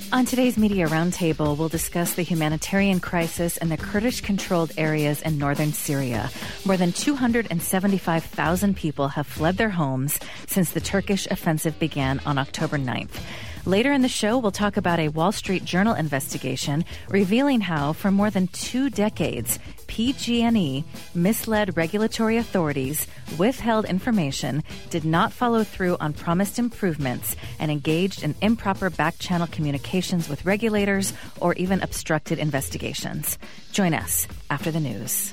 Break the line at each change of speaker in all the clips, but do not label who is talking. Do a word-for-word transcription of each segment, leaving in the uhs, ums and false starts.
On today's Media Roundtable, we'll discuss the humanitarian crisis in the Kurdish-controlled areas in northern Syria. More than two hundred seventy-five thousand people have fled their homes since the Turkish offensive began on October ninth. Later in the show, we'll talk about a Wall Street Journal investigation revealing how, for more than two decades, P G and E misled regulatory authorities, withheld information, did not follow through on promised improvements, and engaged in improper back-channel communications with regulators or even obstructed investigations. Join us after the news.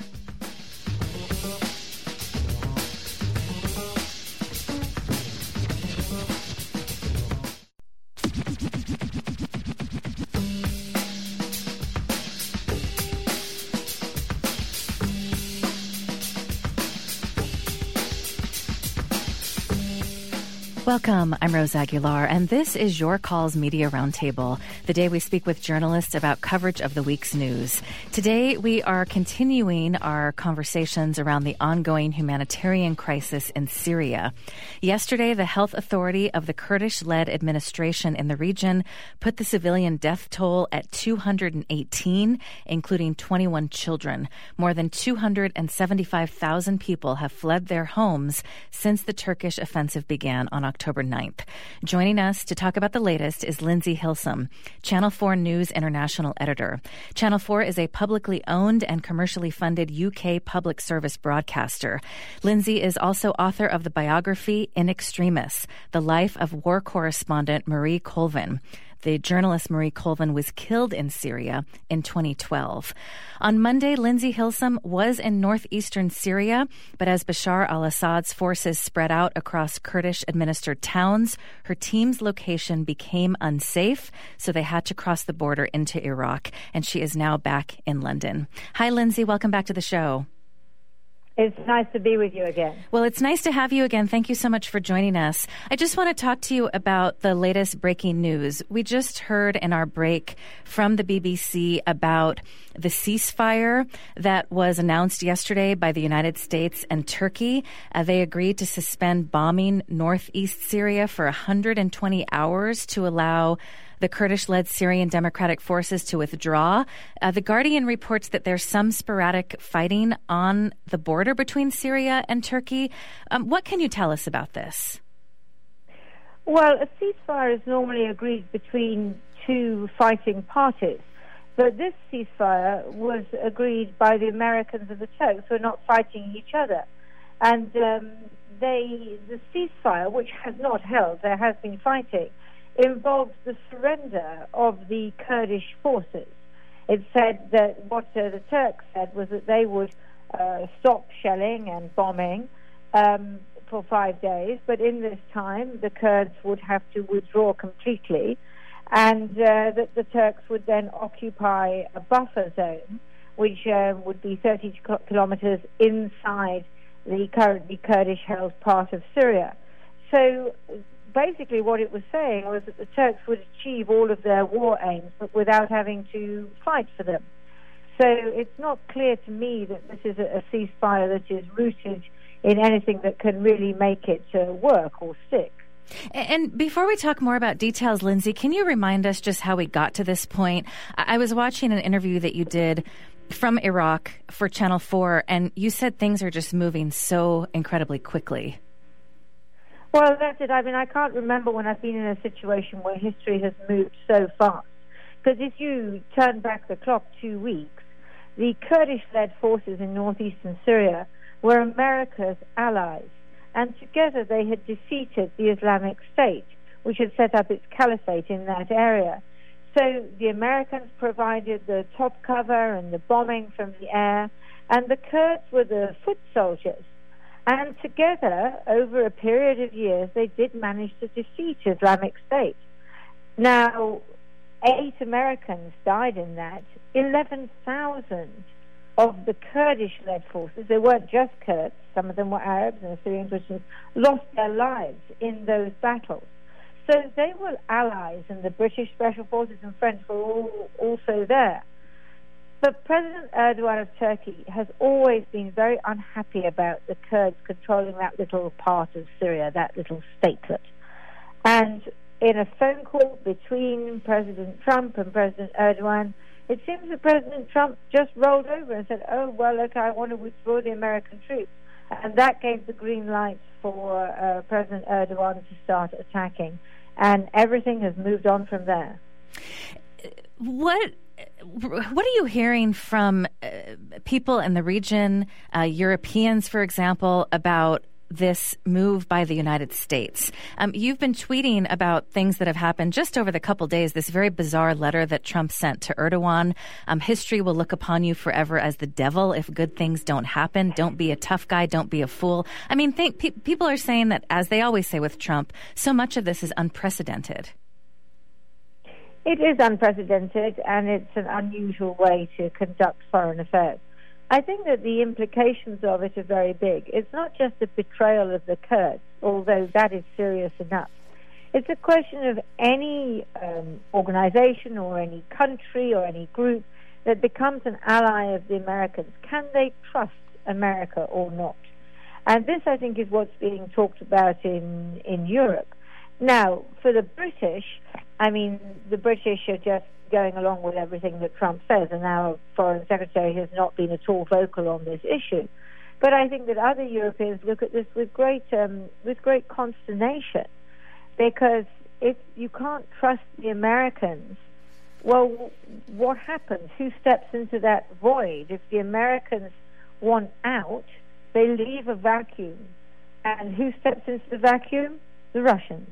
Welcome. I'm Rose Aguilar, and this is Your Calls Media Roundtable, the day we speak with journalists about coverage of the week's news. Today, we are continuing our conversations around the ongoing humanitarian crisis in Syria. Yesterday, the health authority of the Kurdish-led administration in the region put the civilian death toll at two hundred eighteen, including twenty-one children. More than two hundred seventy-five thousand people have fled their homes since the Turkish offensive began on October October ninth. Joining us to talk about the latest is Lindsay Hilsum, Channel four News International Editor. Channel four is a publicly owned and commercially funded U K public service broadcaster. Lindsay is also author of the biography In Extremis, The Life of War Correspondent Marie Colvin. The journalist Marie Colvin was killed in Syria in twenty twelve. On Monday, Lindsay Hilsum was in northeastern Syria, but as Bashar al-Assad's forces spread out across Kurdish-administered towns, her team's location became unsafe, so they had to cross the border into Iraq, and she is now back in London. Hi, Lindsay. Welcome back to the show.
It's nice to be with you again.
Well, it's nice to have you again. Thank you so much for joining us. I just want to talk to you about the latest breaking news. We just heard in our break from the B B C about the ceasefire that was announced yesterday by the United States and Turkey. Uh, they agreed to suspend bombing northeast Syria for one hundred twenty hours to allow the Kurdish-led Syrian Democratic Forces to withdraw. Uh, the Guardian reports that there's some sporadic fighting on the border between Syria and Turkey. Um, what can you tell us about this?
Well, a ceasefire is normally agreed between two fighting parties, but this ceasefire was agreed by the Americans and the Turks, who are not fighting each other. And um, they, the ceasefire, which has not held, there has been fighting, involves the surrender of the Kurdish forces. It said that what uh, the Turks said was that they would uh, stop shelling and bombing um, for five days, but in this time the Kurds would have to withdraw completely, and uh, that the Turks would then occupy a buffer zone, which uh, would be thirty kilometers inside the currently Kurdish-held part of Syria. So basically what it was saying was that the Turks would achieve all of their war aims, but without having to fight for them. So it's not clear to me that this is a, a ceasefire that is rooted in anything that can really make it uh, work or stick.
And before we talk more about details, Lindsay, can you remind us just how we got to this point? I was watching an interview that you did from Iraq for Channel four, and you said things are just moving so incredibly quickly.
Well, that's it. I mean, I can't remember when I've been in a situation where history has moved so fast. Because if you turn back the clock two weeks, the Kurdish-led forces in northeastern Syria were America's allies. And together they had defeated the Islamic State, which had set up its caliphate in that area. So the Americans provided the top cover and the bombing from the air, and the Kurds were the foot soldiers. And together, over a period of years, they did manage to defeat Islamic State. Now, eight Americans died in that. eleven thousand of the Kurdish-led forces, they weren't just Kurds, some of them were Arabs and Syrian Christians, lost their lives in those battles. So they were allies, and the British Special Forces and French were all also there. But President Erdogan of Turkey has always been very unhappy about the Kurds controlling that little part of Syria, that little statelet. And in a phone call between President Trump and President Erdogan, it seems that President Trump just rolled over and said, oh, well, look, I want to withdraw the American troops. And that gave the green light for uh, President Erdogan to start attacking. And everything has moved on from there.
What what are you hearing from uh, people in the region, uh, Europeans, for example, about this move by the United States? Um, you've been tweeting about things that have happened just over the couple days, this very bizarre letter that Trump sent to Erdogan. Um, history will look upon you forever as the devil if good things don't happen. Don't be a tough guy. Don't be a fool. I mean, think, pe- people are saying that, as they always say with Trump, so much of this is unprecedented.
It is unprecedented, and it's an unusual way to conduct foreign affairs. I think that the implications of it are very big. It's not just a betrayal of the Kurds, although that is serious enough. It's a question of any um, organization or any country or any group that becomes an ally of the Americans. Can they trust America or not? And this, I think, is what's being talked about in, in Europe. Now, for the British, I mean, the British are just going along with everything that Trump says, and our Foreign Secretary has not been at all vocal on this issue. But I think that other Europeans look at this with great um, with great consternation, because if you can't trust the Americans, well, what happens? Who steps into that void? If the Americans want out, they leave a vacuum. And who steps into the vacuum? The Russians.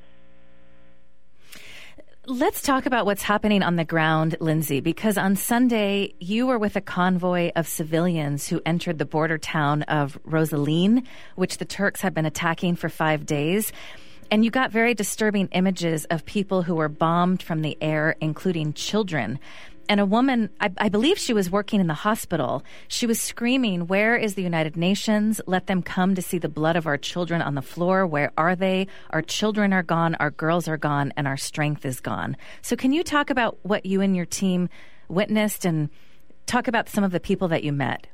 Let's talk about what's happening on the ground, Lindsay, because on Sunday you were with a convoy of civilians who entered the border town of Rosaline, which the Turks have been attacking for five days. And you got very disturbing images of people who were bombed from the air, including children. And a woman, I, I believe she was working in the hospital, she was screaming, "Where is the United Nations? Let them come to see the blood of our children on the floor. Where are they? Our children are gone, our girls are gone, and our strength is gone." So can you talk about what you and your team witnessed and talk about some of the people that you met?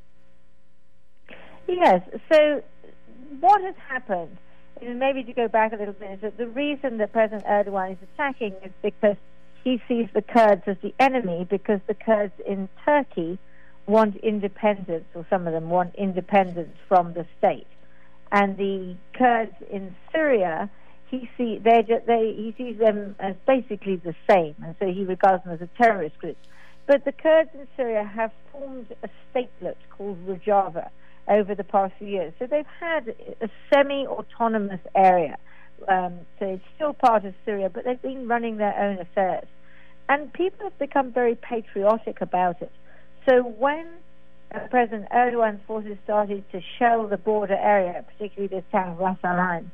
Yes. So what has happened, and maybe to go back a little bit, is that the reason that President Erdogan is attacking is because he sees the Kurds as the enemy, because the Kurds in Turkey want independence, or some of them want independence from the state. And the Kurds in Syria, he see they they he sees them as basically the same, and so he regards them as a terrorist group. But the Kurds in Syria have formed a statelet called Rojava over the past few years. So they've had a semi-autonomous area. Um, so it's still part of Syria, but they've been running their own affairs. And people have become very patriotic about it. So when uh, President Erdogan's forces started to shell the border area, particularly this town of Ras Al-Ain,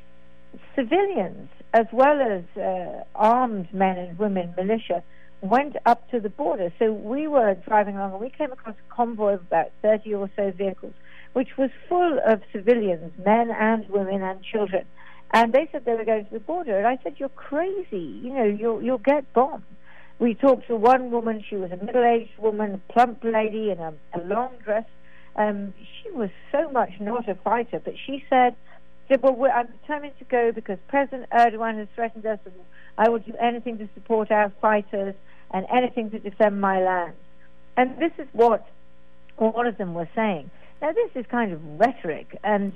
civilians, as well as uh, armed men and women, militia, went up to the border. So we were driving along, and we came across a convoy of about thirty or so vehicles, which was full of civilians, men and women and children. And they said they were going to the border. And I said, "You're crazy. You know, you'll, you'll get bombed." We talked to one woman. She was a middle-aged woman, a plump lady in a, a long dress. Um, she was so much not a fighter, but she said, well, we're, I'm determined to go because President Erdogan has threatened us, and I will do anything to support our fighters and anything to defend my land. And this is what all of them were saying. Now, this is kind of rhetoric, and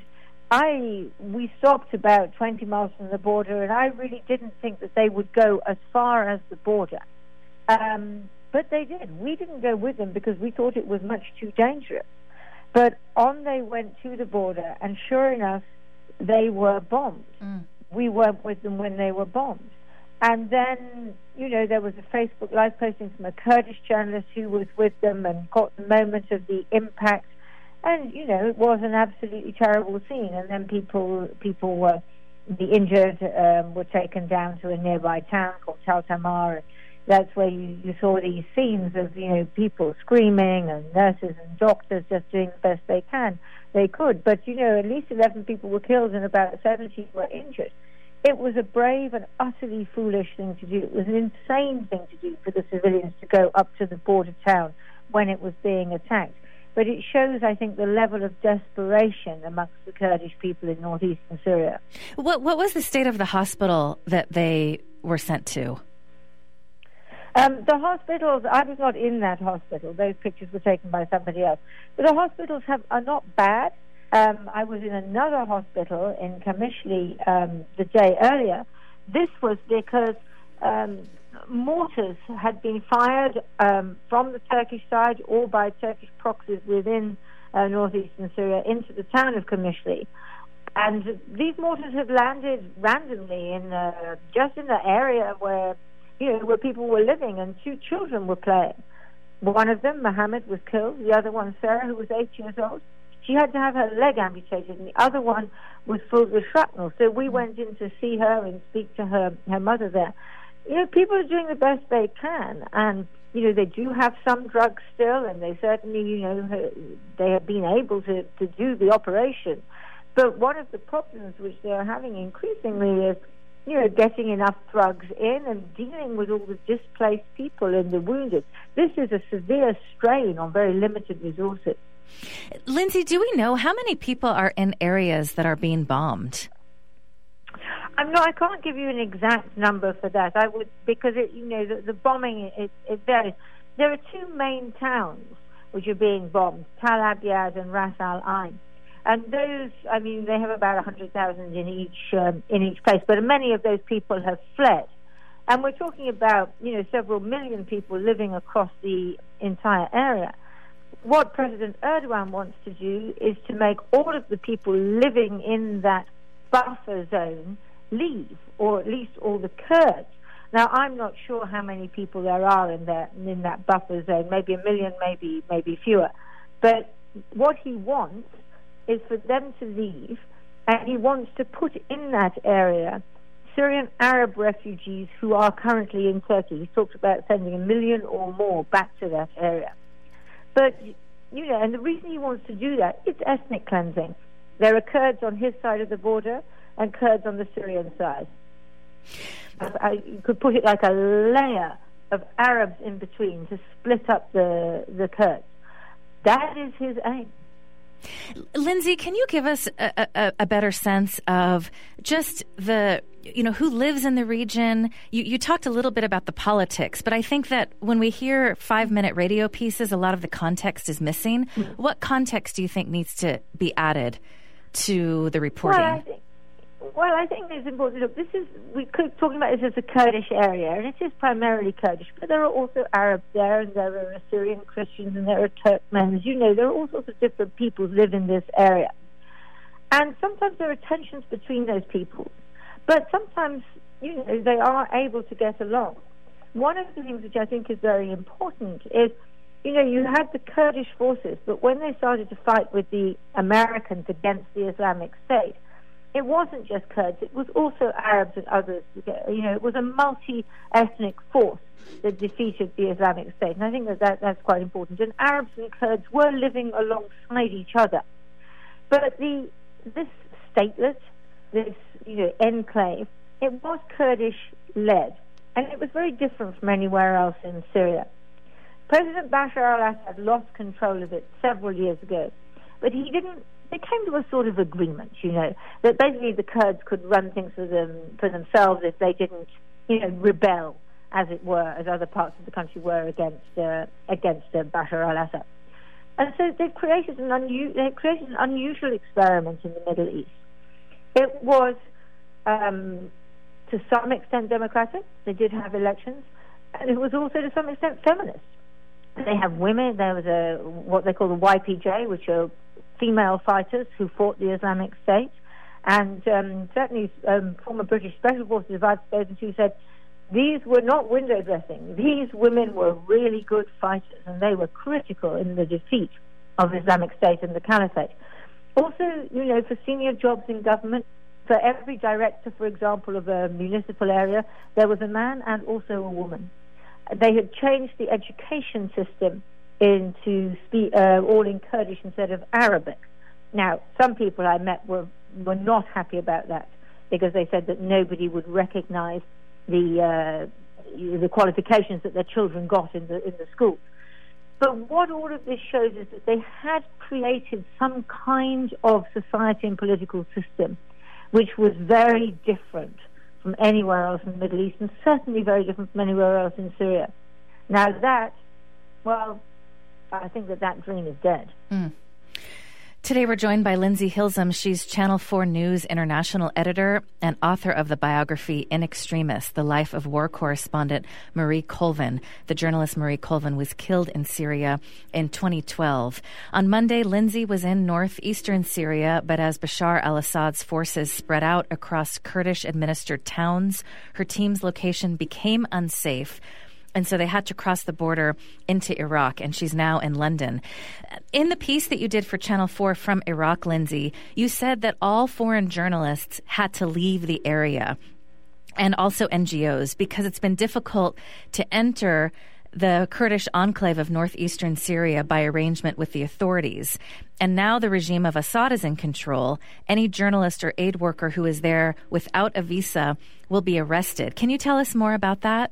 I we stopped about twenty miles from the border, and I really didn't think that they would go as far as the border. Um, but they did. We didn't go with them because we thought it was much too dangerous. But on they went to the border, and sure enough, they were bombed. Mm. We weren't with them when they were bombed. And then, you know, there was a Facebook Live posting from a Kurdish journalist who was with them and got the moment of the impact. And, you know, it was an absolutely terrible scene. And then people people were, the injured um, were taken down to a nearby town called Tal Tamar. That's where you, you saw these scenes of, you know, people screaming and nurses and doctors just doing the best they can, they could. But, you know, at least eleven people were killed and about seventy were injured. It was a brave and utterly foolish thing to do. It was an insane thing to do for the civilians to go up to the border town when it was being attacked. but it shows, I think, the level of desperation amongst the Kurdish people in northeastern Syria.
What, what was the state of the hospital that they were sent to?
Um, the hospitals, I was not in that hospital. Those pictures were taken by somebody else. But the hospitals have, are not bad. Um, I was in another hospital in Kamishli um, the day earlier. This was because um, mortars had been fired um, from the Turkish side or by Turkish proxies within uh, northeastern Syria into the town of Kamishli. And these mortars had landed randomly in uh, just in the area where, you know, where people were living, and two children were playing. One of them, Mohammed, was killed. The other one, Sarah, who was eight years old, she had to have her leg amputated, and the other one was filled with shrapnel. So we went in to see her and speak to her, her mother there. You know, people are doing the best they can, and, you know, they do have some drugs still, and they certainly, you know, they have been able to, to do the operation. But one of the problems which they're having increasingly is, you know, getting enough drugs in and dealing with all the displaced people and the wounded. This is a severe strain on very limited resources.
Lindsay, do we know how many people are in areas that are being bombed?
I'm not, I can't give you an exact number for that. I would, because it, you know, the, the bombing, it, it varies. There are two main towns which are being bombed, Tal Abyad and Ras Al Ain. And those, I mean, they have about one hundred thousand in each um, in each place, but many of those people have fled. And we're talking about, you know, several million people living across the entire area. What President Erdogan wants to do is to make all of the people living in that buffer zone leave, or at least all the Kurds. Now, I'm not sure how many people there are in that in that buffer zone. Maybe a million, maybe maybe fewer. But what he wants is for them to leave, and he wants to put in that area Syrian Arab refugees who are currently in Turkey. He talks about sending a million or more back to that area. But, you know, and the reason he wants to do that, it's ethnic cleansing. There are Kurds on his side of the border and Kurds on the Syrian side. I, you could put it like a layer of Arabs in between to split up the, the Kurds. That is his aim.
Lindsay, can you give us a, a, a better sense of just the, you know, who lives in the region? You, you talked a little bit about the politics, but I think that when we hear five-minute radio pieces, a lot of the context is missing. Mm-hmm. What context do you think needs to be added to the reporting?
Well, I think, well, I think it's important. Look, this is, we could talking about this as a Kurdish area, and it is primarily Kurdish, but there are also Arabs there, and there are Assyrian Christians, and there are Turkmens. You know, there are all sorts of different peoples live in this area. And sometimes there are tensions between those peoples, but sometimes, you know, they are able to get along. One of the things which I think is very important is, you know, you had the Kurdish forces, but when they started to fight with the Americans against the Islamic State, it wasn't just Kurds, it was also Arabs and others. You know, it was a multi-ethnic force that defeated the Islamic State. And I think that, that that's quite important. And Arabs and Kurds were living alongside each other. But the this statelet, this, you know, enclave, it was Kurdish-led. And it was very different from anywhere else in Syria. President Bashar al-Assad lost control of it several years ago. But he didn't. They came to a sort of agreement, you know, that basically the Kurds could run things for them for themselves if they didn't, you know, rebel, as it were, as other parts of the country were against uh, against uh, Bashar al-Assad. And so they created an unu- they created an unusual experiment in the Middle East. It was, um, to some extent, democratic. They did have elections, and it was also to some extent feminist. They have women. There was a what they call the Y P J, which are female fighters who fought the Islamic State, and um, certainly um, former British Special Forces I've spoken to said these were not window dressing. These women were really good fighters, and they were critical in the defeat of Islamic State and the Caliphate. Also, you know, for senior jobs in government, for every director, for example, of a municipal area, there was a man and also a woman. They had changed the education system into speak, uh, all in Kurdish instead of Arabic. Now, some people I met were were not happy about that because they said that nobody would recognize the uh, the qualifications that their children got in the in the school. But what all of this shows is that they had created some kind of society and political system which was very different from anywhere else in the Middle East, and certainly very different from anywhere else in Syria. Now that, well, I think that that dream is dead.
Mm. Today we're joined by Lindsay Hilsum. She's Channel four News international editor and author of the biography In Extremis, The Life of War Correspondent Marie Colvin. The journalist Marie Colvin was killed in Syria in twenty twelve. On Monday, Lindsay was in northeastern Syria, but as Bashar al-Assad's forces spread out across Kurdish-administered towns, her team's location became unsafe. And so they had to cross the border into Iraq, and she's now in London. In the piece that you did for Channel four from Iraq, Lindsay, you said that all foreign journalists had to leave the area, and also N G Os, because it's been difficult to enter the Kurdish enclave of northeastern Syria by arrangement with the authorities. And now the regime of Assad is in control. Any journalist or aid worker who is there without a visa will be arrested. Can you tell us more about that?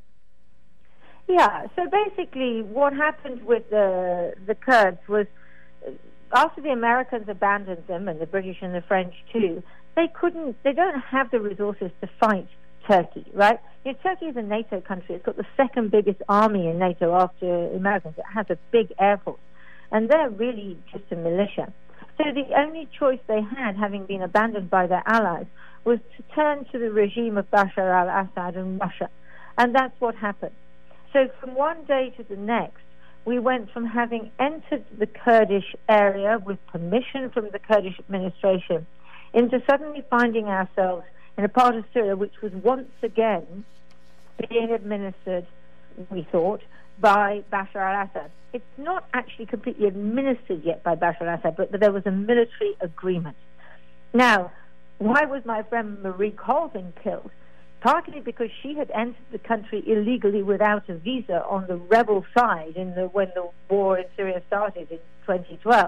Yeah, so basically what happened with the the Kurds was, after the Americans abandoned them, and the British and the French too, they couldn't, they don't have the resources to fight Turkey, right? You know, Turkey is a NATO country. It's got the second biggest army in NATO after Americans. It has a big air force, and they're really just a militia. So the only choice they had, having been abandoned by their allies, was to turn to the regime of Bashar al-Assad and Russia, and that's what happened. So from one day to the next, we went from having entered the Kurdish area with permission from the Kurdish administration into suddenly finding ourselves in a part of Syria which was once again being administered, we thought, by Bashar al-Assad. It's not actually completely administered yet by Bashar al-Assad, but, but there was a military agreement. Now, why was my friend Marie Colvin killed? Partly because she had entered the country illegally without a visa on the rebel side in the, when the war in Syria started in twenty twelve.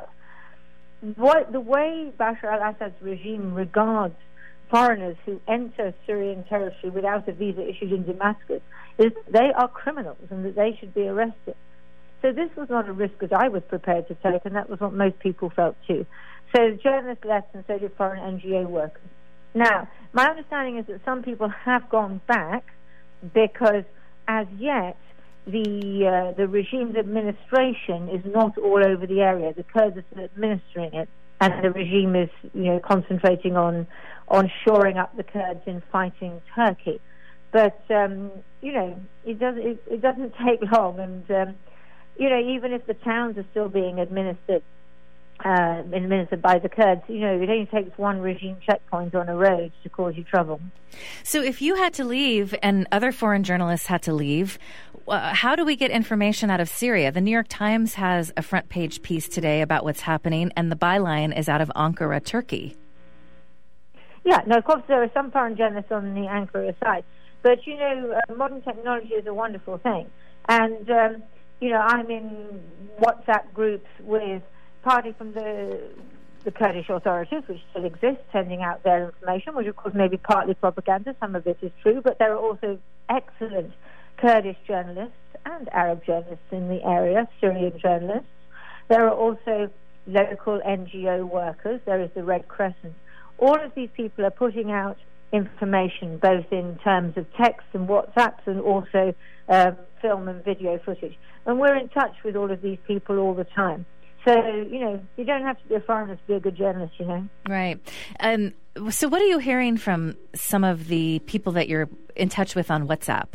What, the way Bashar al-Assad's regime regards foreigners who enter Syrian territory without a visa issued in Damascus is they are criminals and that they should be arrested. So this was not a risk that I was prepared to take, and that was what most people felt too. So journalists left, and so did foreign N G O workers. Now, my understanding is that some people have gone back because, as yet, the uh, the regime's administration is not all over the area. The Kurds are still administering it, and the regime is, you know, concentrating on on shoring up the Kurds in fighting Turkey. But um, you know, it does it, it doesn't take long, and um, you know, even if the towns are still being administered. Uh, administered by the Kurds, you know, it only takes one regime checkpoint on a road to cause you trouble.
So if you had to leave and other foreign journalists had to leave, uh, how do we get information out of Syria? The New York Times has a front page piece today about what's happening, and the byline is out of Ankara, Turkey.
Yeah, no, of course there are some foreign journalists on the Ankara side, but, you know, uh, modern technology is a wonderful thing. And, um, you know, I'm in WhatsApp groups with partly from the the Kurdish authorities, which still exist, sending out their information, which of course may be partly propaganda, some of it is true, but there are also excellent Kurdish journalists and Arab journalists in the area, Syrian journalists. There are also local N G O workers, there is the Red Crescent. All of these people are putting out information, both in terms of text and WhatsApps and also um, film and video footage. And we're in touch with all of these people all the time. So, you know, you don't have to be a foreigner to be a good journalist, you know. Right.
Um, so what are you hearing from some of the people that you're in touch with on WhatsApp?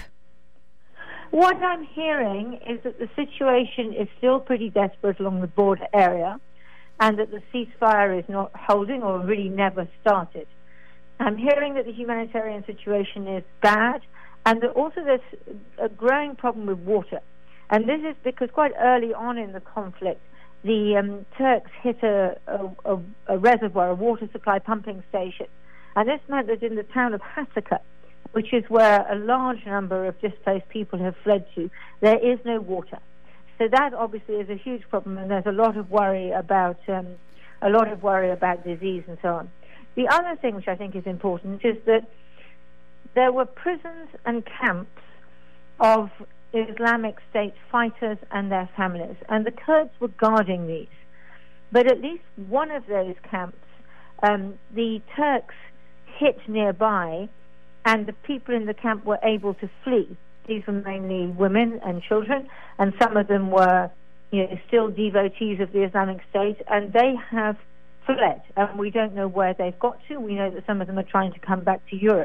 What I'm hearing is that the situation is still pretty desperate along the border area, and that the ceasefire is not holding or really never started. I'm hearing that the humanitarian situation is bad, and that also there's a growing problem with water. And this is because quite early on in the conflict, the um, Turks hit a, a, a reservoir, a water supply pumping station. And this meant that in the town of Hasaka, which is where a large number of displaced people have fled to, there is no water. So that obviously is a huge problem, and there's a lot of worry about um, a lot of worry about disease and so on. The other thing which I think is important is that there were prisons and camps of Islamic State fighters and their families, and the Kurds were guarding these. But at least one of those camps, um, the Turks hit nearby, and the people in the camp were able to flee. These were mainly women and children, and some of them were, you know, still devotees of the Islamic State, and they have fled, and we don't know where they've got to. We know that some of them are trying to come back to Europe.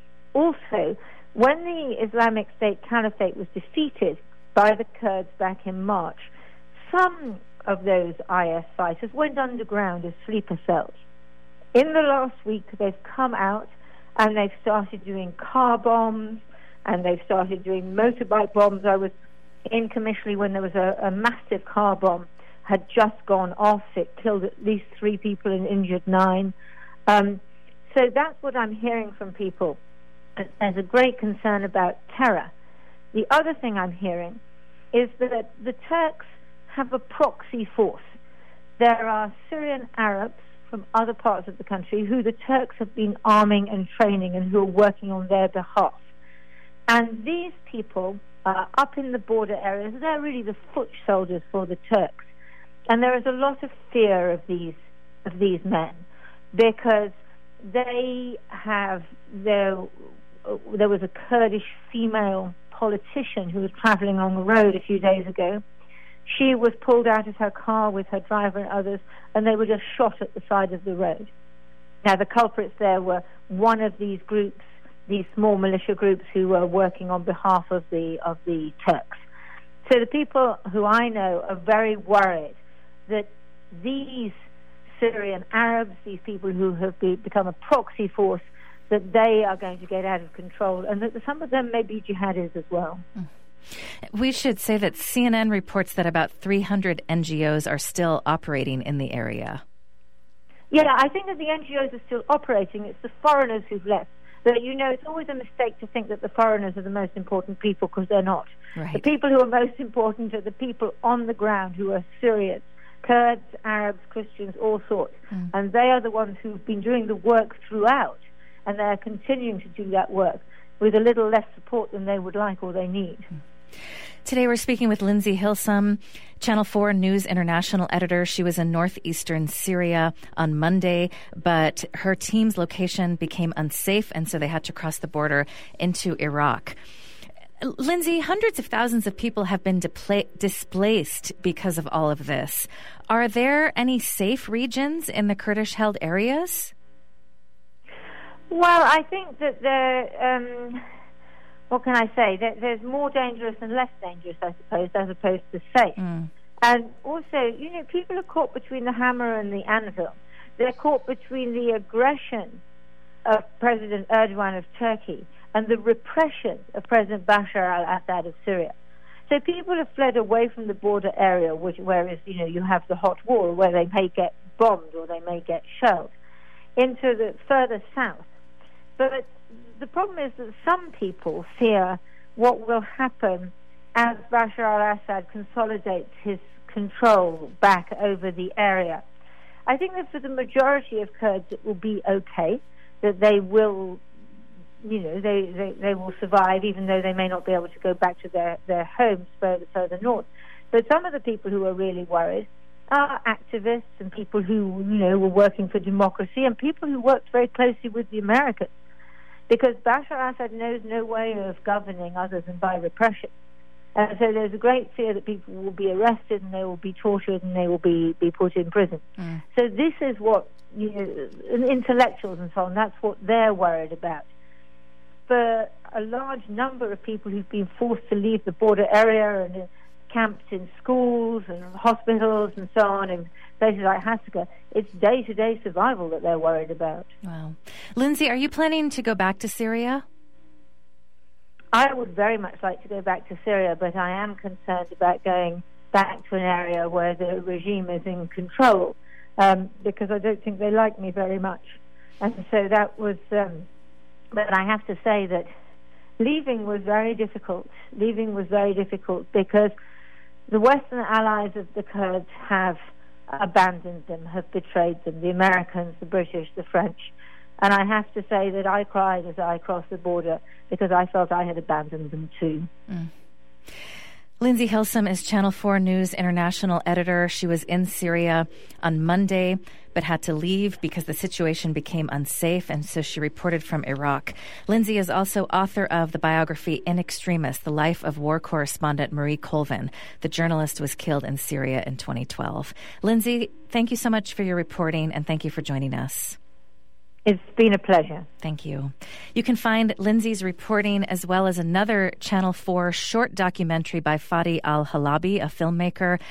Also, when the Islamic State Caliphate was defeated by the Kurds back in March, some of those I S fighters went underground as sleeper cells. In the last week, they've come out and they've started doing car bombs, and they've started doing motorbike bombs. I was in Qamishli when there was a, a massive car bomb had just gone off. It killed at least three people and injured nine. Um, so that's what I'm hearing from people. There's a great concern about terror. The other thing I'm hearing is that the Turks have a proxy force. There are Syrian Arabs from other parts of the country who the Turks have been arming and training and who are working on their behalf. And these people are up in the border areas. They're really the foot soldiers for the Turks. And there is a lot of fear of these of these men because they have their there was a Kurdish female politician who was traveling along the road a few days ago. She was pulled out of her car with her driver and others, and they were just shot at the side of the road. Now, the culprits there were one of these groups, these small militia groups who were working on behalf of the of the Turks. So the people who I know are very worried that these Syrian Arabs, these people who have be, become a proxy force, that they are going to get out of control, and that some of them may be jihadis as well.
We should say that C N N reports that about three hundred N G Os are still operating in the area.
Yeah, I think that the N G Os are still operating. It's the foreigners who've left. But, you know, it's always a mistake to think that the foreigners are the most important people, because they're not.
Right.
The people who are most important are the people on the ground who are Syrians, Kurds, Arabs, Christians, all sorts. Mm. And they are the ones who've been doing the work throughout, and they're continuing to do that work with a little less support than they would like or they need. Mm.
Today we're speaking with Lindsay Hilsum, Channel four News International editor. She was in northeastern Syria on Monday, but her team's location became unsafe, and so they had to cross the border into Iraq. Lindsay, hundreds of thousands of people have been depla- displaced because of all of this. Are there any safe regions in the Kurdish-held areas?
Well, I think that there... Um What can I say? There's more dangerous and less dangerous, I suppose, as opposed to safe. Mm. And also, you know, people are caught between the hammer and the anvil. They're caught between the aggression of President Erdogan of Turkey and the repression of President Bashar al-Assad of Syria. So people have fled away from the border area, which, whereas, you know, you have the hot war where they may get bombed or they may get shelled, into the further south. But the problem is that some people fear what will happen as Bashar al-Assad consolidates his control back over the area. I think that for the majority of Kurds it will be okay, that they will, you know, they, they, they will survive, even though they may not be able to go back to their, their homes further, further north. But some of the people who are really worried are activists and people who, you know, were working for democracy and people who worked very closely with the Americans. Because Bashar al-Assad knows no way of governing other than by repression. And so there's a great fear that people will be arrested and they will be tortured and they will be, be put in prison. Mm. So this is what, you know, intellectuals and so on, that's what they're worried about. For a large number of people who've been forced to leave the border area and camps in schools and hospitals and so on, and places like Hasaka, it's day-to-day survival that they're worried about.
Wow. Lindsay, are you planning to go back to Syria?
I would very much like to go back to Syria, but I am concerned about going back to an area where the regime is in control, um, because I don't think they like me very much. And so that was... Um, but I have to say that leaving was very difficult. Leaving was very difficult because the Western allies of the Kurds have abandoned them, have betrayed them, the Americans, the British, the French. And I have to say that I cried as I crossed the border because I felt I had abandoned them too. Mm.
Lindsay Hilsum is Channel four News International Editor. She was in Syria on Monday, but had to leave because the situation became unsafe, and so she reported from Iraq. Lindsay is also author of the biography In Extremis, The Life of War Correspondent Marie Colvin. The journalist was killed in Syria in twenty twelve. Lindsay, thank you so much for your reporting, and thank you for joining us.
It's been a pleasure.
Thank you. You can find Lindsay's reporting as well as another Channel four short documentary by Fadi Al-Halabi, a filmmaker,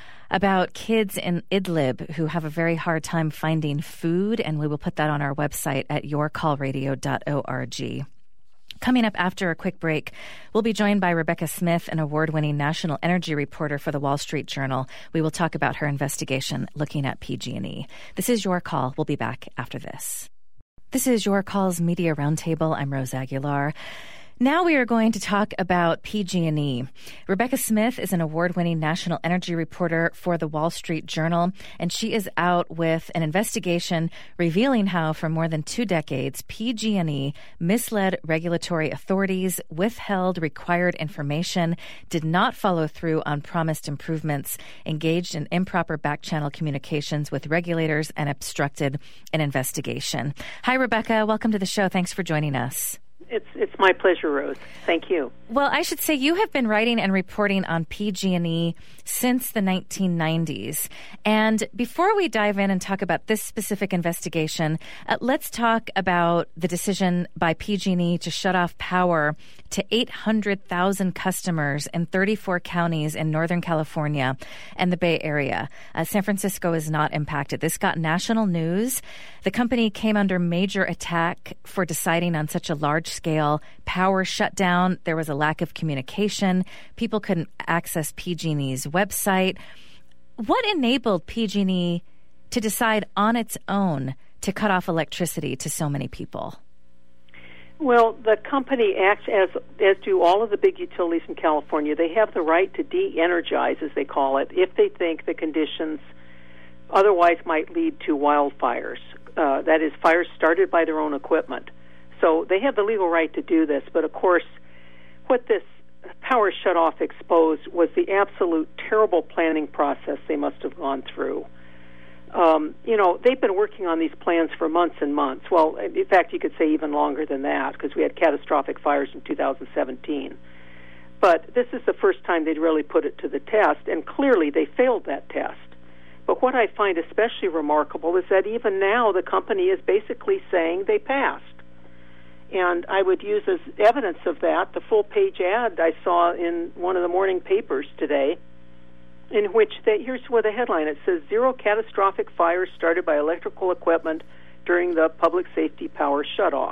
about kids in Idlib who have a very hard time finding food, and we will put that on our website at your call radio dot org. Coming up after a quick break, we'll be joined by Rebecca Smith, an award-winning national energy reporter for the Wall Street Journal. We will talk about her investigation looking at P G and E. This is Your Call. We'll be back after this. This is Your Call's Media Roundtable. I'm Rose Aguilar. Now we are going to talk about P G and E. Rebecca Smith is an award-winning national energy reporter for the Wall Street Journal, and she is out with an investigation revealing how, for more than two decades, P G and E misled regulatory authorities, withheld required information, did not follow through on promised improvements, engaged in improper back-channel communications with regulators, and obstructed an investigation. Hi, Rebecca. Welcome to the show. Thanks for joining us.
It's it's my pleasure, Rose. Thank you.
Well, I should say you have been writing and reporting on P G and E since the nineteen nineties. And before we dive in and talk about this specific investigation, uh, let's talk about the decision by P G and E to shut off power to eight hundred thousand customers in thirty-four counties in Northern California and the Bay Area. Uh, San Francisco is not impacted. This got national news. The company came under major attack for deciding on such a large-scale power shutdown. There was a lack of communication. People couldn't access P G and E's website. What enabled P G and E to decide on its own to cut off electricity to so many people?
Well, the company acts as as do all of the big utilities in California. They have the right to de-energize, as they call it, if they think the conditions otherwise might lead to wildfires. Uh, that is, fires started by their own equipment. So they have the legal right to do this. But, of course, what this power shutoff exposed was the absolute terrible planning process they must have gone through. Um, you know, they've been working on these plans for months and months. Well, in fact, you could say even longer than that, because we had catastrophic fires in two thousand seventeen. But this is the first time they'd really put it to the test, and clearly they failed that test. But what I find especially remarkable is that even now the company is basically saying they passed. And I would use as evidence of that the full-page ad I saw in one of the morning papers today, in which they, here's where the headline, it says, zero catastrophic fires started by electrical equipment during the public safety power shutoff.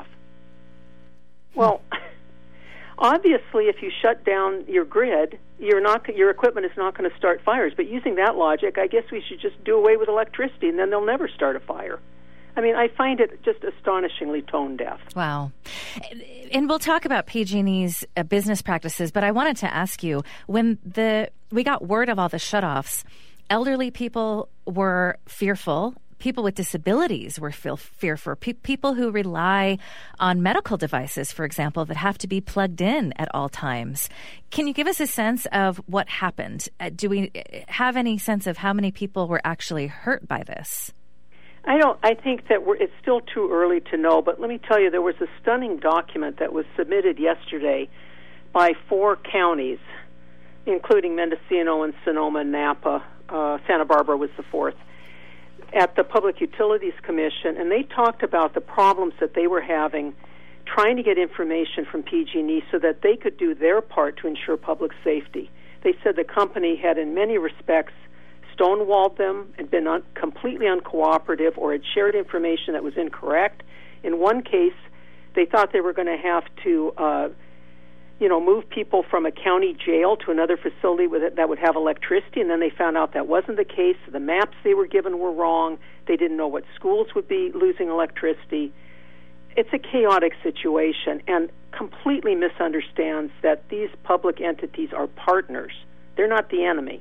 Well, obviously, if you shut down your grid, you're not, your equipment is not going to start fires. But using that logic, I guess we should just do away with electricity, and then they'll never start a fire. I mean, I find it just astonishingly tone deaf.
Wow. And we'll talk about P G and E's uh, business practices, but I wanted to ask you, when the we got word of all the shutoffs, elderly people were fearful. People with disabilities were feel fearful. Pe- people who rely on medical devices, for example, that have to be plugged in at all times. Can you give us a sense of what happened? Uh, do we have any sense of how many people were actually hurt by this?
I don't. I think that we're, it's still too early to know, but let me tell you, there was a stunning document that was submitted yesterday by four counties, including Mendocino and Sonoma and Napa. Uh, Santa Barbara was the fourth, at the Public Utilities Commission, and they talked about the problems that they were having trying to get information from P G and E so that they could do their part to ensure public safety. They said the company had, in many respects, stonewalled them, had been un- completely uncooperative, or had shared information that was incorrect. In one case, they thought they were going to have to, uh, you know, move people from a county jail to another facility with it that would have electricity, and then they found out that wasn't the case. The maps they were given were wrong. They didn't know what schools would be losing electricity. It's a chaotic situation, and completely misunderstands that these public entities are partners. They're not the enemy.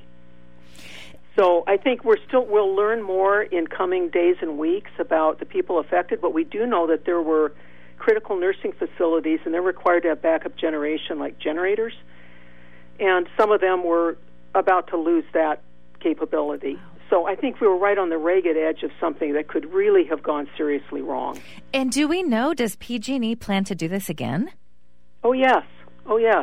So I think we're still, we'll learn more in coming days and weeks about the people affected, but we do know that there were critical nursing facilities, and they're required to have backup generation like generators. and some of them were about to lose that capability. Wow. So I think we were right on the ragged edge of something that could really have gone seriously wrong.
And do we know, does P G and E plan to do this again?
Oh, yes. Oh, yes.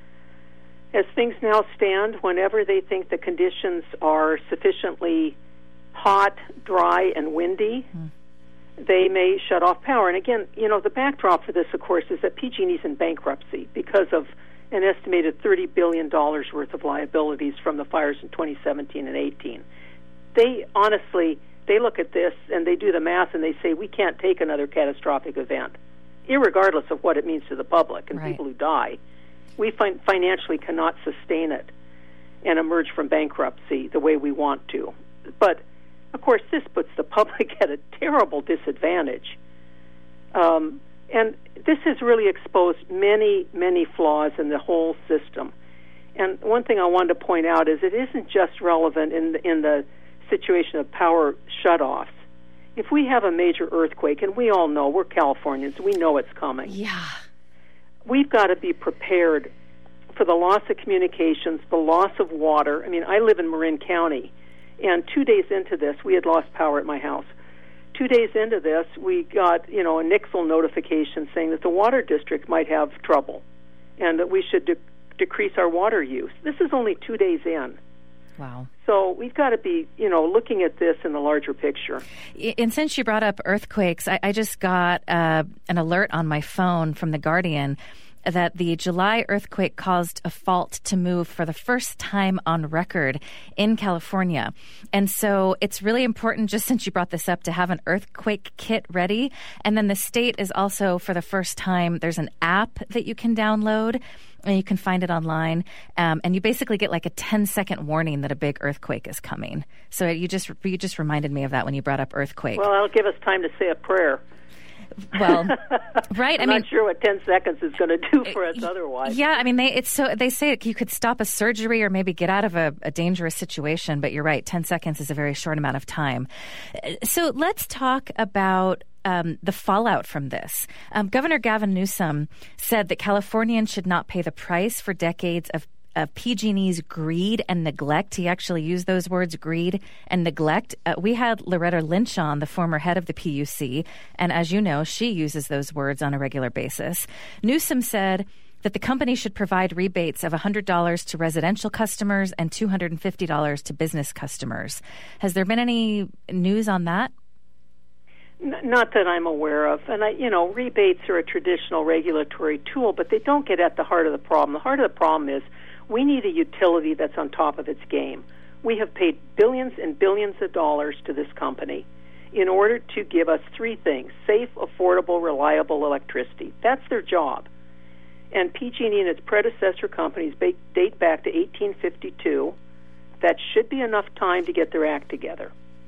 As things now stand, whenever they think the conditions are sufficiently hot, dry, and windy, mm. they may shut off power. And again, you know, the backdrop for this, of course, is that P G and E's in bankruptcy because of an estimated thirty billion dollars worth of liabilities from the fires in twenty seventeen and eighteen. They honestly, they look at this and they do the math and they say, we can't take another catastrophic event, irregardless of what it means to the public and right. people who die. We fin- financially cannot sustain it and emerge from bankruptcy the way we want to. But, of course, this puts the public at a terrible disadvantage. Um, and this has really exposed many, many flaws in the whole system. And one thing I wanted to point out is it isn't just relevant in the, in the situation of power shutoffs. If we have a major earthquake, and we all know, we're Californians, we know it's coming.
Yeah.
We've got to be prepared for the loss of communications, the loss of water. I mean, I live in Marin County, and two days into this, we had lost power at my house. Two days into this, we got, you know, a Nixle notification saying that the water district might have trouble and that we should de- decrease our water use. This is only two days in.
Wow.
So we've got to be, you know, looking at this in the larger picture.
And since you brought up earthquakes, I, I just got uh, an alert on my phone from The Guardian that the July earthquake caused a fault to move for the first time on record in California. And so it's really important, just since you brought this up, to have an earthquake kit ready. And then the state is also, for the first time, there's an app that you can download, and you can find it online. Um, and you basically get like a ten-second warning that a big earthquake is coming. So you just you just reminded me of that when you brought up earthquake.
Well, that'll give us time to say a prayer.
Well, right.
I'm
I mean,
not sure what ten seconds is going to do for us otherwise.
Yeah, I mean, they it's so they say you could stop a surgery or maybe get out of a, a dangerous situation, but you're right, ten seconds is a very short amount of time. So let's talk about Um, the fallout from this. Um, Governor Gavin Newsom said that Californians should not pay the price for decades of, of P G and E's greed and neglect. He actually used those words, greed and neglect. Uh, we had Loretta Lynch on, the former head of the P U C, and as you know, she uses those words on a regular basis. Newsom said that the company should provide rebates of one hundred dollars to residential customers and two hundred fifty dollars to business customers. Has there been any news on that?
Not that I'm aware of. And, I, you know, rebates are a traditional regulatory tool, but they don't get at the heart of the problem. The heart of the problem is we need a utility that's on top of its game. We have paid billions and billions of dollars to this company in order to give us three things: safe, affordable, reliable electricity. That's their job. And P G and E and its predecessor companies date back to eighteen fifty-two. That should be enough time to get their act together.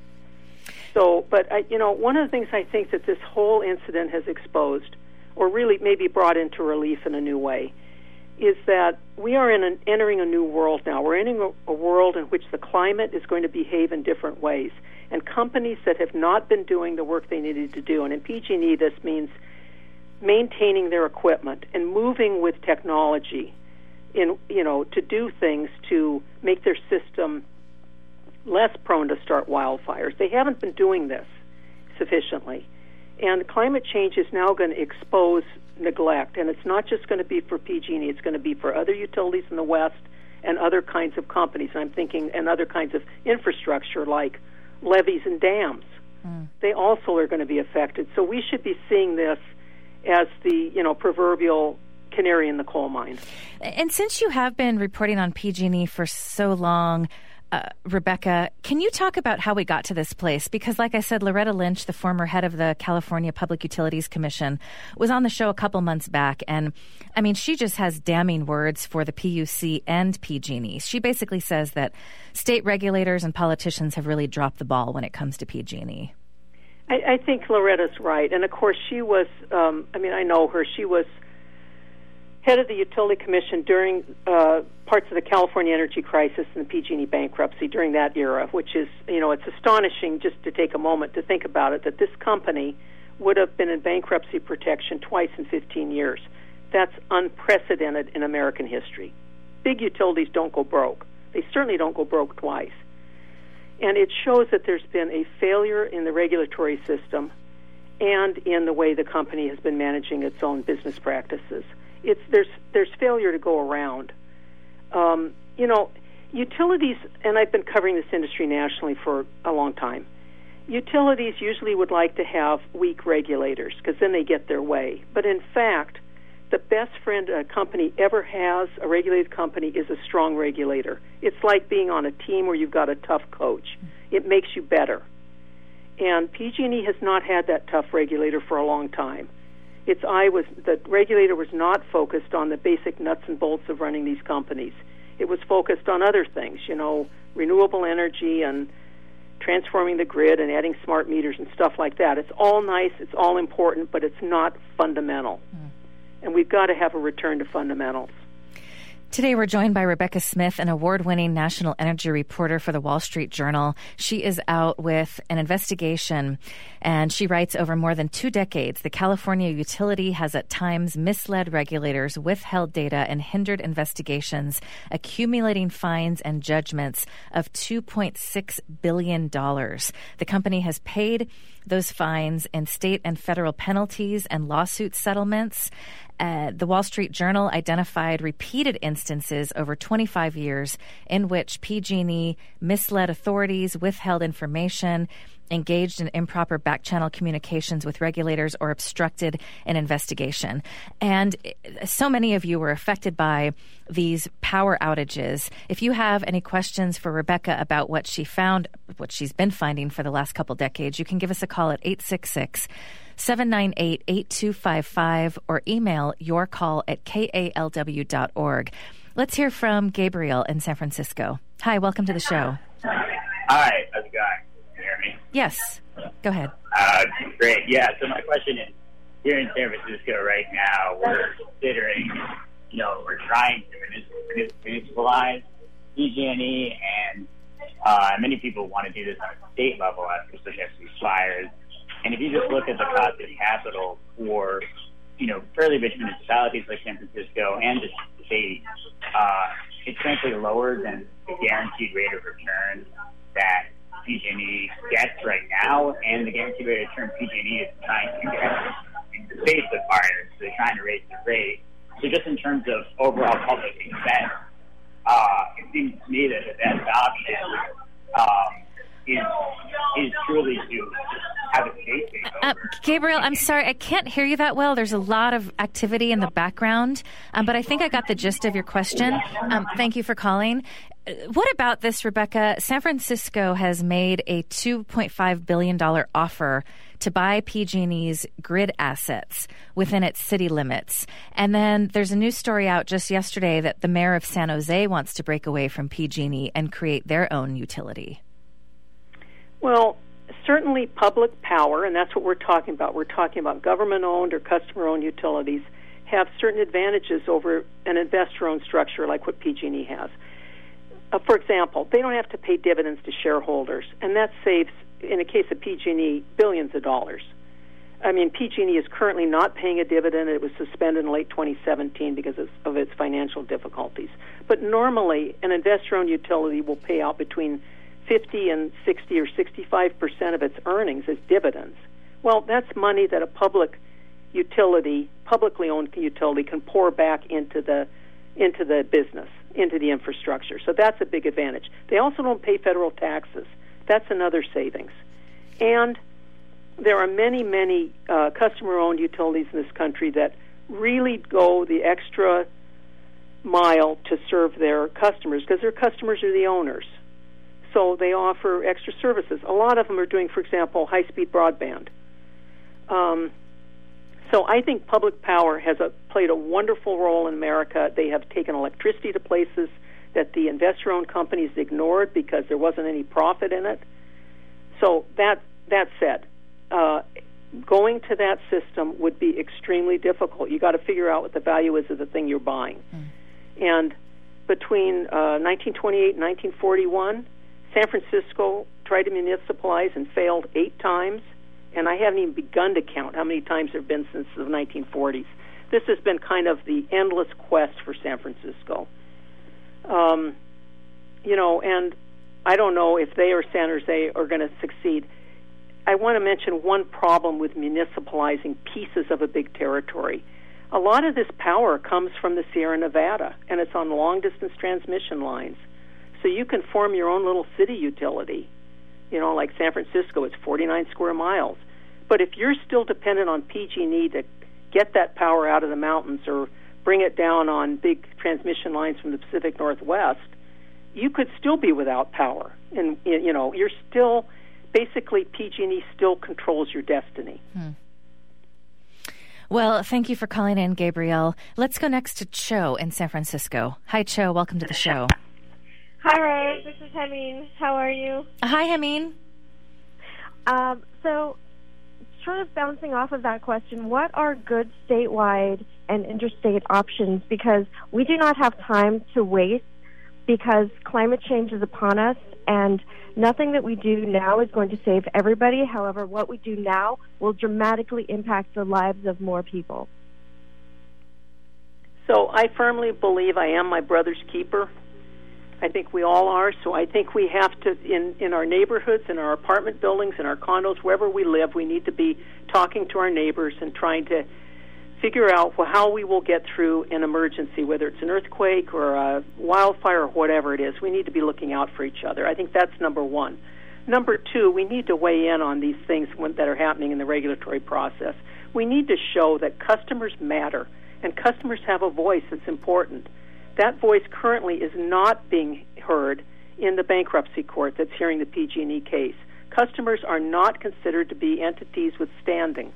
So, but, I, you know, one of the things I think that this whole incident has exposed, or really maybe brought into relief in a new way, is that we are in an, entering a new world now. We're entering a, a world in which the climate is going to behave in different ways. And companies that have not been doing the work they needed to do, and in P G and E this means maintaining their equipment and moving with technology in, you know, to do things to make their system less prone to start wildfires. They haven't been doing this sufficiently. And climate change is now going to expose neglect, and it's not just going to be for P G and E, it's going to be for other utilities in the West and other kinds of companies. And I'm thinking, and other kinds of infrastructure like levees and dams. Mm. They also are going to be affected. So we should be seeing this as the, you know, proverbial canary in the coal mine.
And since you have been reporting on P G and E for so long, Uh, Rebecca, can you talk about how we got to this place? Because like I said, Loretta Lynch, the former head of the California Public Utilities Commission, was on the show a couple months back. And, I mean, she just has damning words for the P U C and P G and E. She basically says that state regulators and politicians have really dropped the ball when it comes to P G and E.
I, I think Loretta's right. And, of course, she was, um, I mean, I know her. She was head of the Utility Commission during uh, parts of the California energy crisis and the P G and E bankruptcy during that era, which is, you know, it's astonishing just to take a moment to think about it, that this company would have been in bankruptcy protection twice in fifteen years. That's unprecedented in American history. big utilities don't go broke. They certainly don't go broke twice. And it shows that there's been a failure in the regulatory system and in the way the company has been managing its own business practices. It's there's there's failure to go around. Um, you know, utilities, and I've been covering this industry nationally for a long time. Utilities usually would like to have weak regulators because then they get their way. But in fact, the best friend a company ever has, a regulated company, is a strong regulator. It's like being on a team where you've got a tough coach. It makes you better. And P G and E has not had that tough regulator for a long time. Its eye was, the regulator was not focused on the basic nuts and bolts of running these companies. It was focused on other things, you know, renewable energy and transforming the grid and adding smart meters and stuff like that. It's all nice, it's all important, but it's not fundamental. Mm. And we've got to have a return to fundamentals.
Today, we're joined by Rebecca Smith, an award-winning national energy reporter for the Wall Street Journal. She is out with an investigation, and she writes, over more than two decades, the California utility has at times misled regulators, withheld data, and hindered investigations, accumulating fines and judgments of two point six billion dollars. The company has paid those fines in state and federal penalties and lawsuit settlements. Uh, the Wall Street Journal identified repeated instances over twenty-five years in which P G and E misled authorities, withheld information, engaged in improper back-channel communications with regulators, or obstructed an investigation. And so many of you were affected by these power outages. If you have any questions for Rebecca about what she found, what she's been finding for the last couple decades, you can give us a call at eight six six, seven nine eight, eight two five five or email your call at k a l w dot org. Let's hear from Gabriel in San Francisco. Hi, welcome to the show.
Hi, how's it going? Can you hear me?
Yes, go ahead.
Uh, great, yeah. So my question is, here in San Francisco right now, we're considering, you know, we're trying to municipalize P G and E, and uh, many people want to do this on a state level, especially after these fires. And if you just look at the cost of capital for, you know, fairly rich municipalities like San Francisco and the state, uh, it's frankly lower than the guaranteed rate of return that P G and E gets right now, and the guaranteed rate of return P G and E is trying to get in the face of fires. So they're trying to raise the rate. So just in terms of overall public expense, uh, it seems to me that the best option um, is is truly to have a state take over.
Uh, Gabriel, I'm sorry, I can't hear you that well. There's a lot of activity in the background, um, but I think I got the gist of your question. Um, thank you for calling. What about this, Rebecca? San Francisco has made a two point five billion dollars offer to buy P G and E's grid assets within its city limits. And then there's a news story out just yesterday that the mayor of San Jose wants to break away from P G and E and create their own utility.
Well, certainly public power, and that's what we're talking about. We're talking about government-owned or customer-owned utilities have certain advantages over an investor-owned structure like what P G and E has. Uh, for example, they don't have to pay dividends to shareholders, and that saves, in the case of P G and E, billions of dollars. I mean, P G and E is currently not paying a dividend. It was suspended in late twenty seventeen because of its financial difficulties. But normally, an investor-owned utility will pay out between fifty and sixty or sixty-five percent of its earnings as dividends. Well, that's money that a public utility, publicly owned utility, can pour back into the into the business, into the infrastructure. So that's a big advantage. They also don't pay federal taxes. That's another savings. And there are many, many uh, customer-owned utilities in this country that really go the extra mile to serve their customers because their customers are the owners. So they offer extra services. A lot of them are doing, for example, high-speed broadband. Um, so I think public power has a, played a wonderful role in America. They have taken electricity to places that the investor-owned companies ignored because there wasn't any profit in it. So that that said, uh, going to that system would be extremely difficult. You got to figure out what the value is of the thing you're buying. Mm. And between uh, nineteen twenty-eight and nineteen forty-one, San Francisco tried to municipalize and failed eight times, and I haven't even begun to count how many times there have been since the nineteen forties. This has been kind of the endless quest for San Francisco. Um, you know, and I don't know if they or San Jose are going to succeed. I want to mention one problem with municipalizing pieces of a big territory. A lot of this power comes from the Sierra Nevada, and it's on long-distance transmission lines. So you can form your own little city utility. You know, like San Francisco, it's forty-nine square miles. But if you're still dependent on P G and E to get that power out of the mountains or bring it down on big transmission lines from the Pacific Northwest, you could still be without power. And, you know, you're still, basically, P G and E still controls your destiny.
Hmm. Well, thank you for calling in, Gabrielle. Let's go next to Cho in San Francisco. Hi, Cho. Welcome to the show.
Hi, Ray. This is Hemine. How are you?
Hi, Hemine.
Um, so, sort of bouncing off of that question, what are good statewide and interstate options? Because we do not have time to waste, because climate change is upon us, and nothing that we do now is going to save everybody. However, what we do now will dramatically impact the lives of more people.
So I firmly believe I am my brother's keeper. I think we all are. So I think we have to, in, in our neighborhoods, in our apartment buildings, in our condos, wherever we live, we need to be talking to our neighbors and trying to figure out how we will get through an emergency, whether it's an earthquake or a wildfire or whatever it is. We need to be looking out for each other. I think that's number one. Number two, we need to weigh in on these things that are happening in the regulatory process. We need to show that customers matter and customers have a voice that's important. That voice currently is not being heard in the bankruptcy court that's hearing the P G and E case. Customers are not considered to be entities with standing.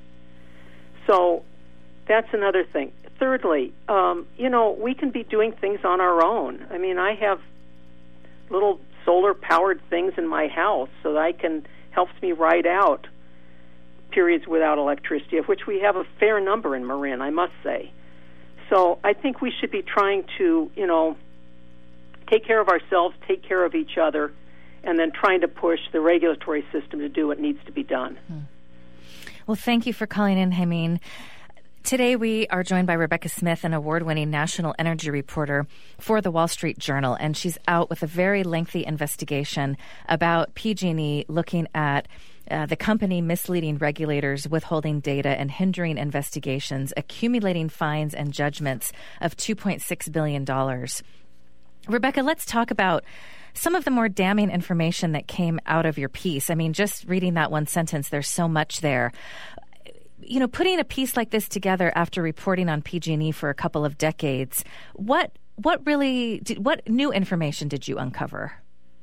So that's another thing. Thirdly, um, you know, we can be doing things on our own. I mean, I have little solar-powered things in my house so that I can, helps me ride out periods without electricity, of which we have a fair number in Marin, I must say. So I think we should be trying to, you know, take care of ourselves, take care of each other, and then trying to push the regulatory system to do what needs to be done.
Hmm. Well, thank you for calling in, Hemine. Today we are joined by Rebecca Smith, an award-winning national energy reporter for the Wall Street Journal, and she's out with a very lengthy investigation about P G and E looking at Uh, the company misleading regulators, withholding data, and hindering investigations, accumulating fines and judgments of two point six billion dollars. Rebecca, let's talk about some of the more damning information that came out of your piece. I mean, just reading that one sentence, there's so much there. You know, putting a piece like this together after reporting on P G and E for a couple of decades, what what really, did, what new information did you uncover?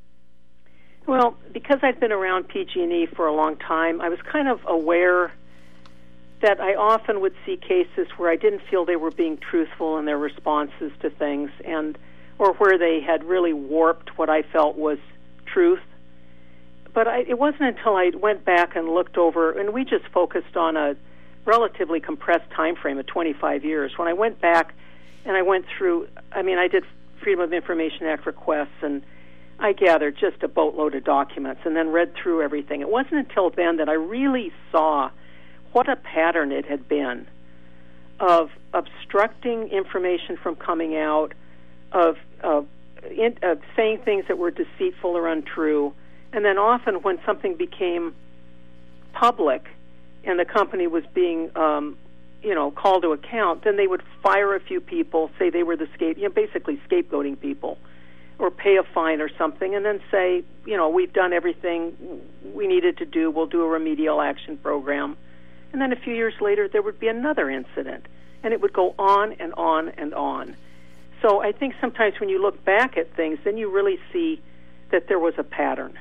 Well, because I've been around P G and E for a long time, I was kind of aware that I often would see cases where I didn't feel they were being truthful in their responses to things, and or where they had really warped what I felt was truth. But I, it wasn't until I went back and looked over, and we just focused on a relatively compressed time frame of twenty-five years. When I went back and I went through, I mean, I did Freedom of Information Act requests, and I gathered just a boatload of documents and then read through everything. It wasn't until then that I really saw what a pattern it had been of obstructing information from coming out, of, of, in, of saying things that were deceitful or untrue, and then often when something became public and the company was being, um, you know, called to account, then they would fire a few people, say they were the scape, you know, basically scapegoating people, or pay a fine or something, and then say, you know, we've done everything we needed to do, we'll do a remedial action program. And then a few years later, there would be another incident, and it would go on and on and on. So I think sometimes when you look back at things, then you really see that there was a pattern.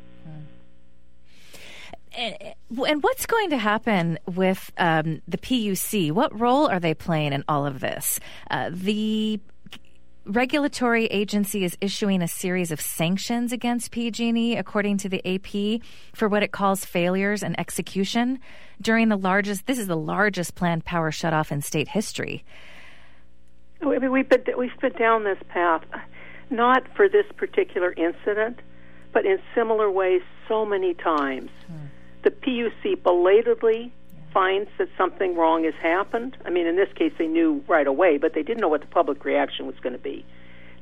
And what's going to happen with um, the P U C? What role are they playing in all of this? Uh, the regulatory agency is issuing a series of sanctions against P G and E, according to the A P, for what it calls failures and execution during the largest, this is the largest planned power shutoff in state history.
I mean, we've been, we've been down this path, not for this particular incident, but in similar ways so many times. Hmm. The P U C belatedly finds that something wrong has happened. I mean, in this case, they knew right away, but they didn't know what the public reaction was going to be.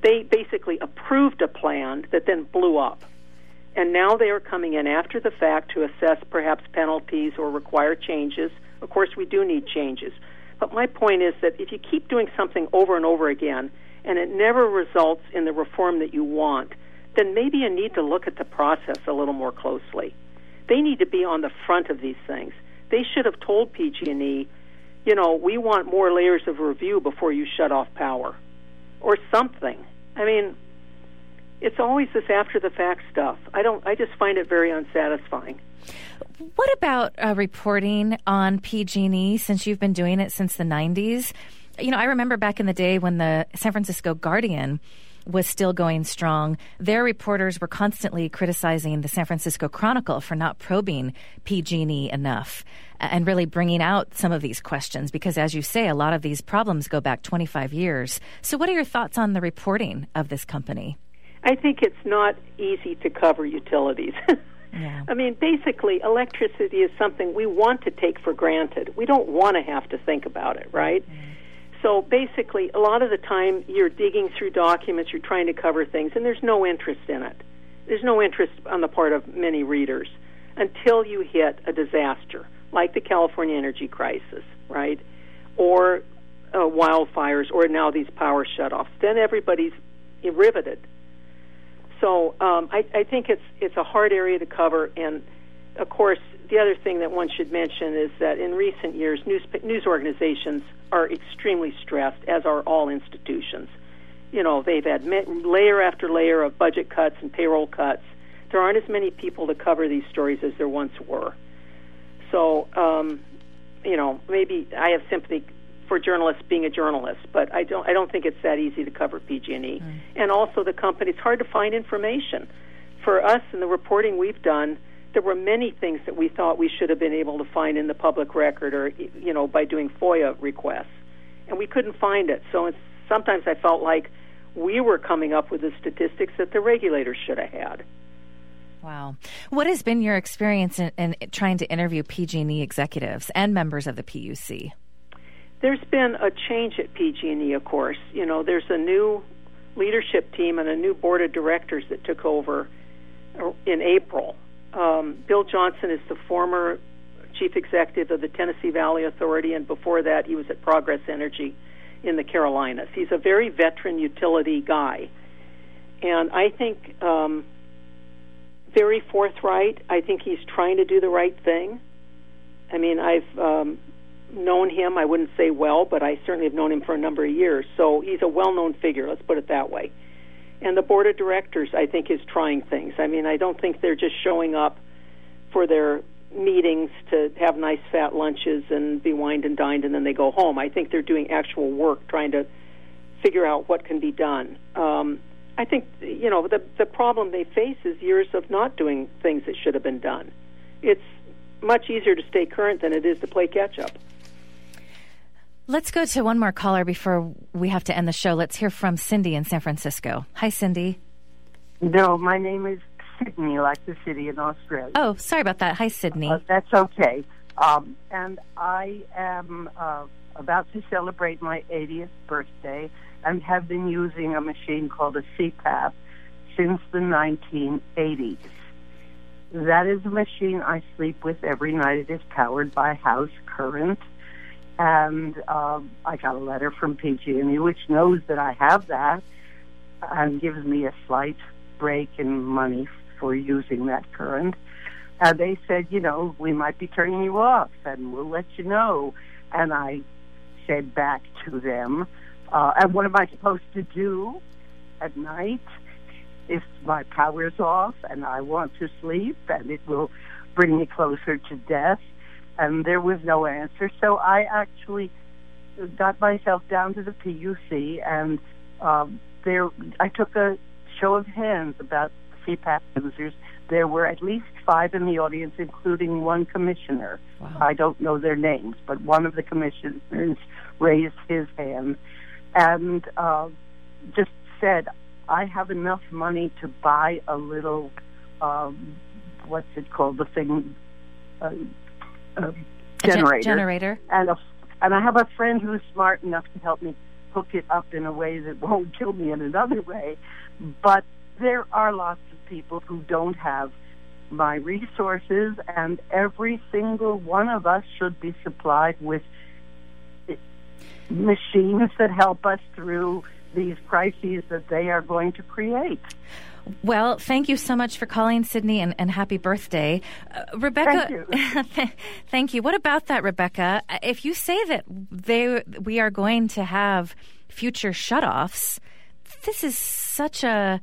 they basically approved a plan that then blew up. And now they are coming in after the fact to assess perhaps penalties or require changes. Of course, we do need changes. But my point is that if you keep doing something over and over again and it never results in the reform that you want, then maybe you need to look at the process a little more closely. They need to be on the front of these things. They should have told P G and E, you know, we want more layers of review before you shut off power, or something. I mean, it's always this after-the-fact stuff. I don't. I just find it very unsatisfying.
What about uh, reporting on P G and E, since you've been doing it since the nineties? You know, I remember back in the day when the San Francisco Guardian was still going strong, their reporters were constantly criticizing the San Francisco Chronicle for not probing P G and E enough and really bringing out some of these questions because, as you say, a lot of these problems go back twenty-five years. So what are your thoughts on the reporting of this company?
I think it's not easy to cover utilities.
Yeah.
I mean, basically, electricity is something we want to take for granted. We don't want to have to think about it, right? Mm-hmm. So basically, a lot of the time, you're digging through documents, you're trying to cover things, and there's no interest in it. There's no interest on the part of many readers until you hit a disaster, like the California energy crisis, right? Or uh, wildfires, or now these power shutoffs. Then everybody's riveted. So um, I, I think it's it's a hard area to cover, and of course, the other thing that one should mention is that in recent years, news news organizations are extremely stressed, as are all institutions. You know, they've had layer after layer of budget cuts and payroll cuts. There aren't as many people to cover these stories as there once were. So, um, you know, maybe I have sympathy for journalists being a journalist, but I don't I don't think it's that easy to cover P G and E. Mm. And also the company, it's hard to find information. For us in the reporting we've done, there were many things that we thought we should have been able to find in the public record or, you know, by doing FOIA requests. And we couldn't find it. So it's, sometimes I felt like we were coming up with the statistics that the regulators should have had.
Wow. What has been your experience in, in trying to interview P G and E executives and members of the P U C?
There's been a change at P G and E, of course. You know, there's a new leadership team and a new board of directors that took over in April. Um, Bill Johnson is the former chief executive of the Tennessee Valley Authority, and before that he was at Progress Energy in the Carolinas. He's a very veteran utility guy, and I think um, very forthright. I think he's trying to do the right thing. I mean, I've um, known him, I wouldn't say well, but I certainly have known him for a number of years, so he's a well-known figure, let's put it that way. And the board of directors, I think, is trying things. I mean, I don't think they're just showing up for their meetings to have nice fat lunches and be wined and dined and then they go home. I think they're doing actual work, trying to figure out what can be done. Um, I think, you know, the the problem they face is years of not doing things that should have been done. It's much easier to stay current than it is to play catch-up.
Let's go to one more caller before we have to end the show. Let's hear from Cindy in San Francisco. Hi, Cindy.
No, my name is Sydney, like the city in Australia.
Oh, sorry about that. Hi, Sydney.
Uh, that's okay. Um, and I am uh, about to celebrate my eightieth birthday and have been using a machine called a C PAP since the nineteen eighties. That is a machine I sleep with every night. It is powered by house current. And um, I got a letter from P G and E, which knows that I have that and gives me a slight break in money for using that current. And they said, you know, we might be turning you off, and we'll let you know. And I said back to them, uh, and what am I supposed to do at night if my power's off and I want to sleep and it will bring me closer to death? And there was no answer. So I actually got myself down to the P U C, and um, there I took a show of hands about C PAP users. There were at least five in the audience, including one commissioner. Wow. I don't know their names, but one of the commissioners raised his hand and uh, just said, I have enough money to buy a little, um, what's it called, the thing... Uh, Uh, generator.
Gen- generator.
And, a, and I have a friend who's smart enough to help me hook it up in a way that won't kill me in another way. But there are lots of people who don't have my resources, and every single one of us should be supplied with machines that help us through these crises that they are going to create.
Well, thank you so much for calling, Sydney, and, and happy birthday. Uh, Rebecca,
thank you.
Thank you. What about that, Rebecca? If you say that they we are going to have future shutoffs, this is such a...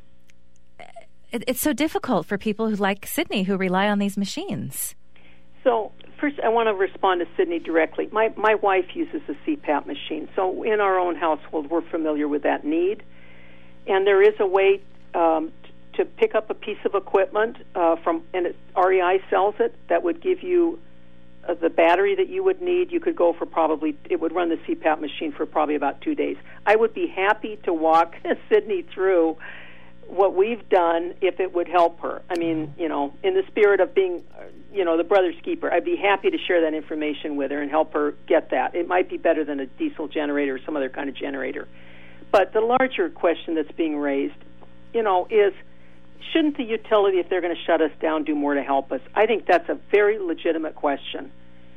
It, it's so difficult for people who like Sydney, who rely on these machines.
So, first, I want to respond to Sydney directly. My my wife uses a C PAP machine, so in our own household, we're familiar with that need. And there is a way um, t- to pick up a piece of equipment uh, from, and it, R E I sells it, that would give you uh, the battery that you would need. You could go for probably, it would run the C PAP machine for probably about two days. I would be happy to walk Sydney through what we've done if it would help her. I mean, you know, in the spirit of being, you know, the brother's keeper, I'd be happy to share that information with her and help her get that. It might be better than a diesel generator or some other kind of generator. But the larger question that's being raised, you know, is shouldn't the utility, if they're going to shut us down, do more to help us? I think that's a very legitimate question.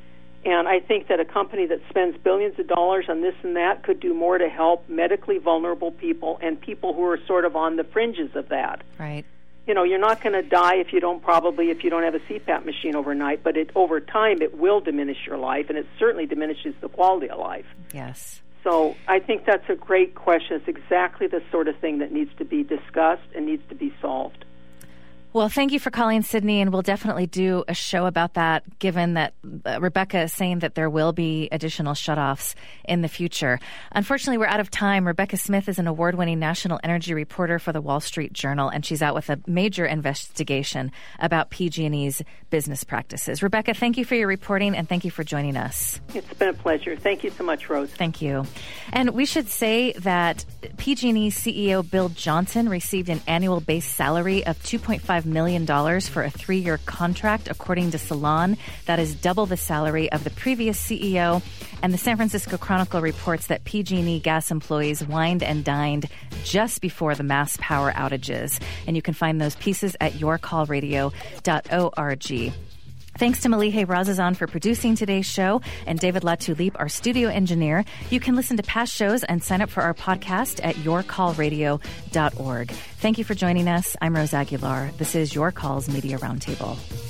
And I think that a company that spends billions of dollars on this and that could do more to help medically vulnerable people and people who are sort of on the fringes of that.
Right.
You know, you're not going to die if you don't probably if you don't have a C PAP machine overnight, but it over time it will diminish your life, and it certainly diminishes the quality of life.
Yes.
So I think that's a great question. It's exactly the sort of thing that needs to be discussed and needs to be solved.
Well, thank you for calling, Sydney, and we'll definitely do a show about that, given that uh, Rebecca is saying that there will be additional shutoffs in the future. Unfortunately, we're out of time. Rebecca Smith is an award-winning national energy reporter for the Wall Street Journal, and she's out with a major investigation about P G and E's business practices. Rebecca, thank you for your reporting, and thank you for joining us.
It's been a pleasure. Thank you so much, Rose.
Thank you. And we should say that P G and E C E O Bill Johnson received an annual base salary of two point five million dollars for a three-year contract, according to Salon. That is double the salary of the previous C E O. And the San Francisco Chronicle reports that P G and E gas employees wined and dined just before the mass power outages. And you can find those pieces at your call radio dot org. Thanks to Malihe Razazan for producing today's show, and David Latulippe, our studio engineer. You can listen to past shows and sign up for our podcast at your call radio dot org. Thank you for joining us. I'm Rose Aguilar. This is Your Calls Media Roundtable.